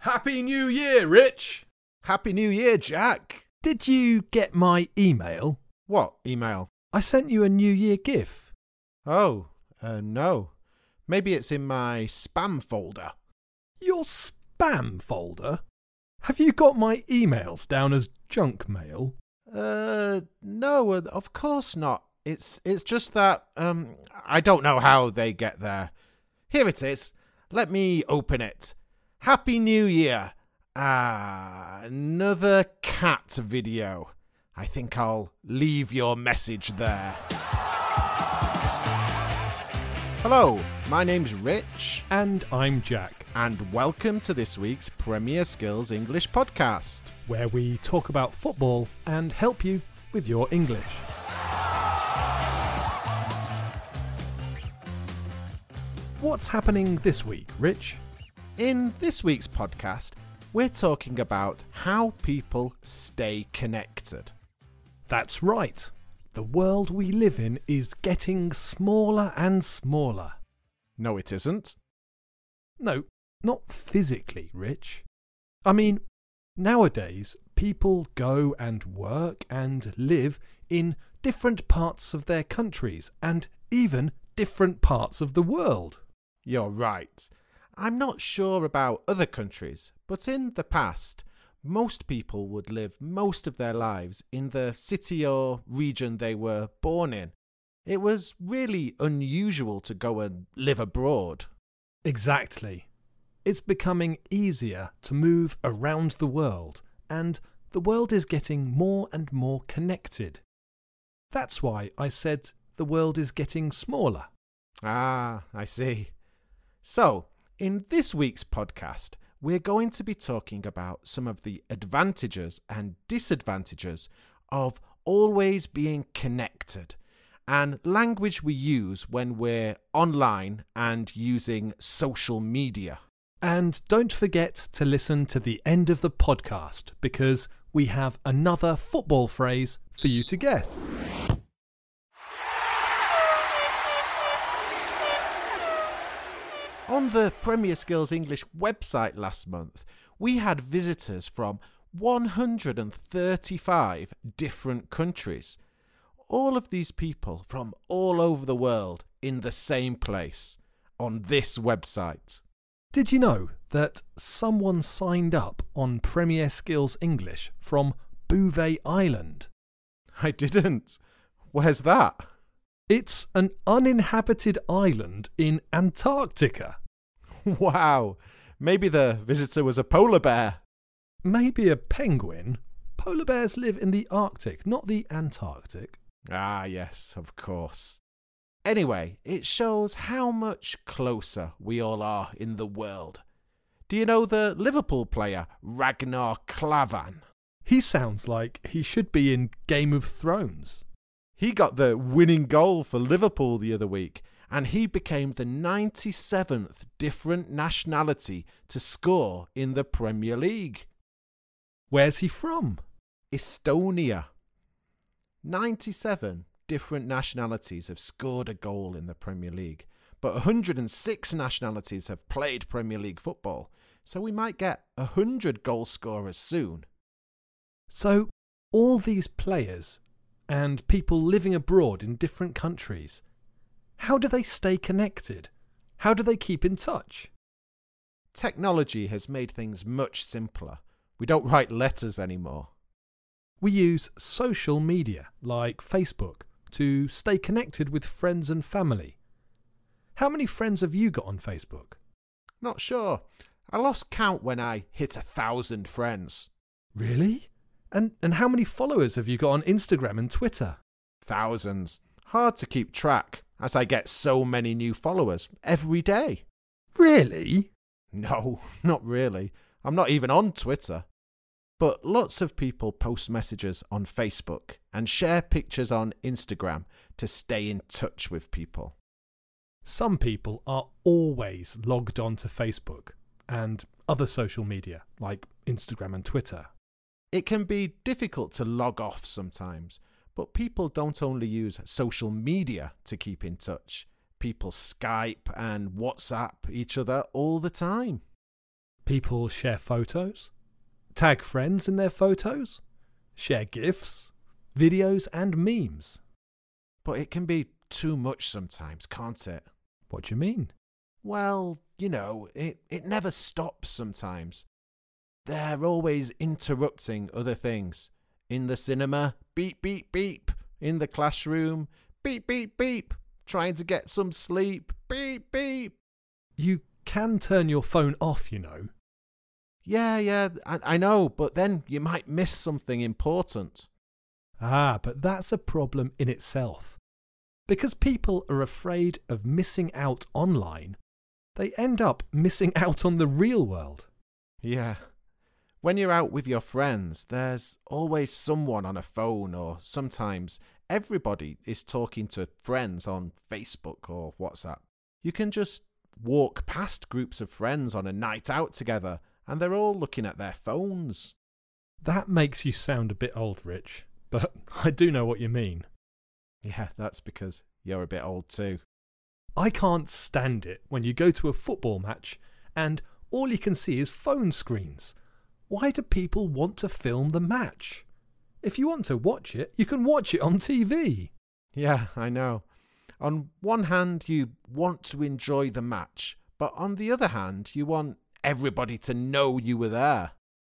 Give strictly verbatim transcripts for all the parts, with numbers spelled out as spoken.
Happy New Year, Rich! Happy New Year, Jack! Did you get my email? What email? I sent you a New Year gif. Oh, uh, no. Maybe it's in my spam folder. Your spam folder? Have you got my emails down as junk mail? Uh, no, of course not. It's it's just that, um, I don't know how they get there. Here it is. Let me open it. Happy New Year. Ah, another cat video. I think I'll leave your message there. Hello, my name's Rich. And I'm Jack. And welcome to this week's Premier Skills English podcast, where we talk about football and help you with your English. What's happening this week, Rich? In this week's podcast, we're talking about how people stay connected. That's right. The world we live in is getting smaller and smaller. No, it isn't. No, not physically, Rich. I mean, nowadays, people go and work and live in different parts of their countries and even different parts of the world. You're right. I'm not sure about other countries, but in the past, most people would live most of their lives in the city or region they were born in. It was really unusual to go and live abroad. Exactly. It's becoming easier to move around the world, and the world is getting more and more connected. That's why I said the world is getting smaller. Ah, I see. So, in this week's podcast, we're going to be talking about some of the advantages and disadvantages of always being connected and language we use when we're online and using social media. And don't forget to listen to the end of the podcast because we have another football phrase for you to guess. On the Premier Skills English website last month, we had visitors from one hundred thirty-five different countries. All of these people from all over the world in the same place, on this website. Did you know that someone signed up on Premier Skills English from Bouvet Island? I didn't. Where's that? It's an uninhabited island in Antarctica. Wow. Maybe the visitor was a polar bear. Maybe a penguin. Polar bears live in the Arctic, not the Antarctic. Ah, yes, of course. Anyway, it shows how much closer we all are in the world. Do you know the Liverpool player Ragnar Klavan? He sounds like he should be in Game of Thrones. He got the winning goal for Liverpool the other week, and he became the ninety-seventh different nationality to score in the Premier League. Where's he from? Estonia. ninety-seven different nationalities have scored a goal in the Premier League, but one hundred six nationalities have played Premier League football, so we might get one hundred goal scorers soon. So, all these players and people living abroad in different countries, how do they stay connected? How do they keep in touch? Technology has made things much simpler. We don't write letters anymore. We use social media like Facebook to stay connected with friends and family. How many friends have you got on Facebook? Not sure. I lost count when I hit a thousand friends. Really? And and how many followers have you got on Instagram and Twitter? Thousands. Hard to keep track, as I get so many new followers every day. Really? No, not really. I'm not even on Twitter. But lots of people post messages on Facebook and share pictures on Instagram to stay in touch with people. Some people are always logged on to Facebook and other social media like Instagram and Twitter. It can be difficult to log off sometimes, but people don't only use social media to keep in touch. People Skype and WhatsApp each other all the time. People share photos, tag friends in their photos, share GIFs, videos and memes. But it can be too much sometimes, can't it? What do you mean? Well, you know, it, it never stops sometimes. They're always interrupting other things. In the cinema, beep, beep, beep. In the classroom, beep, beep, beep. Trying to get some sleep, beep, beep. You can turn your phone off, you know. Yeah, yeah, I, I know, but then you might miss something important. Ah, but that's a problem in itself. Because people are afraid of missing out online, they end up missing out on the real world. Yeah. When you're out with your friends, there's always someone on a phone, or sometimes everybody is talking to friends on Facebook or WhatsApp. You can just walk past groups of friends on a night out together and they're all looking at their phones. That makes you sound a bit old, Rich, but I do know what you mean. Yeah, that's because you're a bit old too. I can't stand it when you go to a football match and all you can see is phone screens. Why do people want to film the match? If you want to watch it, you can watch it on T V. Yeah, I know. On one hand, you want to enjoy the match, but on the other hand, you want everybody to know you were there.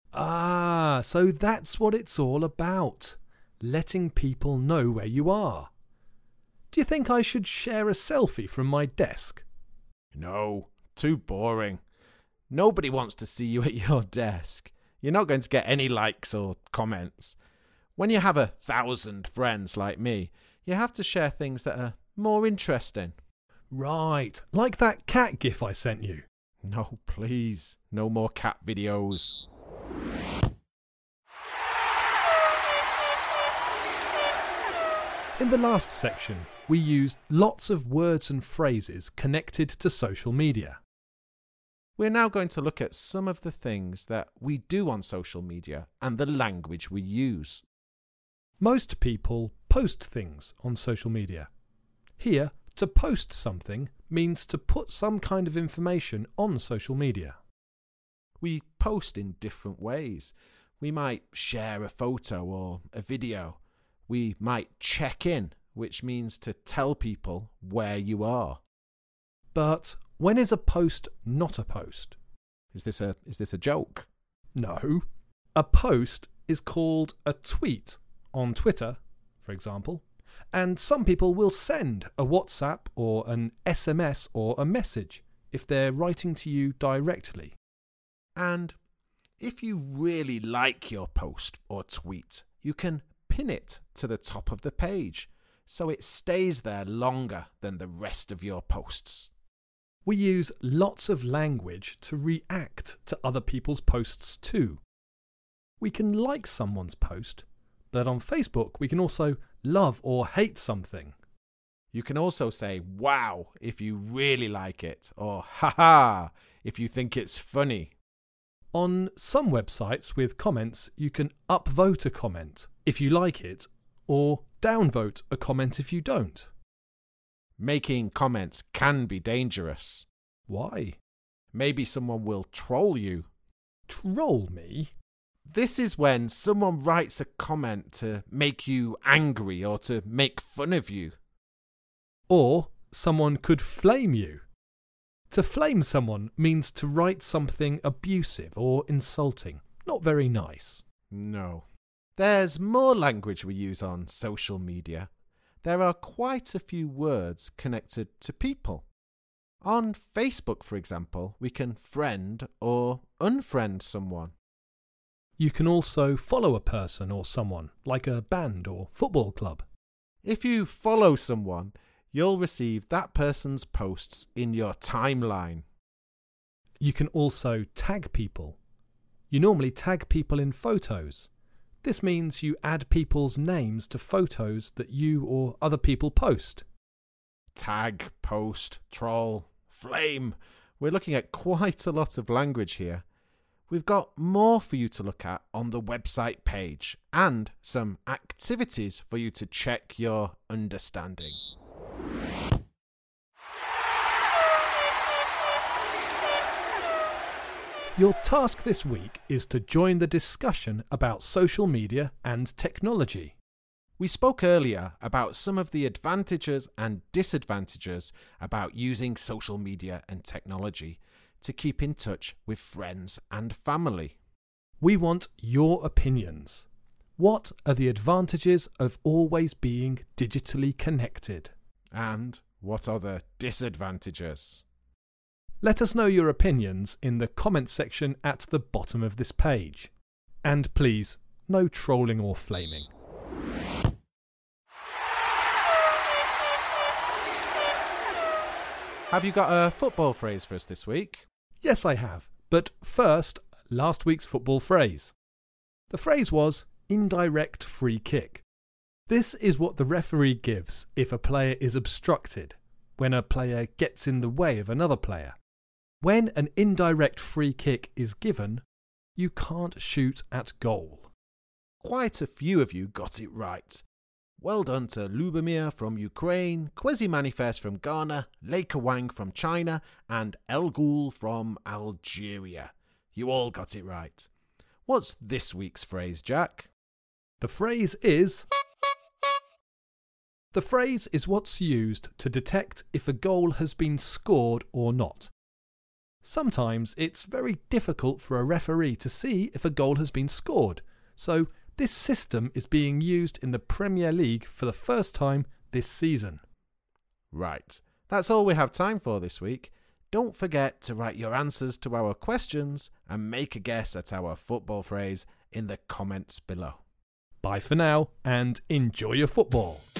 Ah, so that's what it's all about. Letting people know where you are. Do you think I should share a selfie from my desk? No, too boring. Nobody wants to see you at your desk. You're not going to get any likes or comments. When you have a thousand friends like me, you have to share things that are more interesting. Right, like that cat gif I sent you. No, please. No more cat videos. In the last section, we used lots of words and phrases connected to social media. We're now going to look at some of the things that we do on social media and the language we use. Most people post things on social media. Here, to post something means to put some kind of information on social media. We post in different ways. We might share a photo or a video. We might check in, which means to tell people where you are. But when is a post not a post? Is this a is this a joke? No. A post is called a tweet on Twitter, for example, and some people will send a WhatsApp or an S M S or a message if they're writing to you directly. And if you really like your post or tweet, you can pin it to the top of the page so it stays there longer than the rest of your posts. We use lots of language to react to other people's posts too. We can like someone's post, but on Facebook we can also love or hate something. You can also say wow if you really like it, or haha if you think it's funny. On some websites with comments, you can upvote a comment if you like it, or downvote a comment if you don't. Making comments can be dangerous. Why? Maybe someone will troll you. Troll me? This is when someone writes a comment to make you angry or to make fun of you. Or someone could flame you. To flame someone means to write something abusive or insulting. Not very nice. No. There's more language we use on social media. There are quite a few words connected to people. On Facebook, for example, we can friend or unfriend someone. You can also follow a person or someone, like a band or football club. If you follow someone, you'll receive that person's posts in your timeline. You can also tag people. You normally tag people in photos. This means you add people's names to photos that you or other people post. Tag, post, troll, flame. We're looking at quite a lot of language here. We've got more for you to look at on the website page and some activities for you to check your understanding. Your task this week is to join the discussion about social media and technology. We spoke earlier about some of the advantages and disadvantages about using social media and technology to keep in touch with friends and family. We want your opinions. What are the advantages of always being digitally connected? And what are the disadvantages? Let us know your opinions in the comments section at the bottom of this page. And please, no trolling or flaming. Have you got a football phrase for us this week? Yes, I have. But first, last week's football phrase. The phrase was indirect free kick. This is what the referee gives if a player is obstructed, when a player gets in the way of another player. When an indirect free kick is given, you can't shoot at goal. Quite a few of you got it right. Well done to Lubomir from Ukraine, Kwesi Manifest from Ghana, Leica Wang from China, and El Ghul from Algeria. You all got it right. What's this week's phrase, Jack? The phrase is... The phrase is what's used to detect if a goal has been scored or not. Sometimes it's very difficult for a referee to see if a goal has been scored, so this system is being used in the Premier League for the first time this season. Right, that's all we have time for this week. Don't forget to write your answers to our questions and make a guess at our football phrase in the comments below. Bye for now and enjoy your football.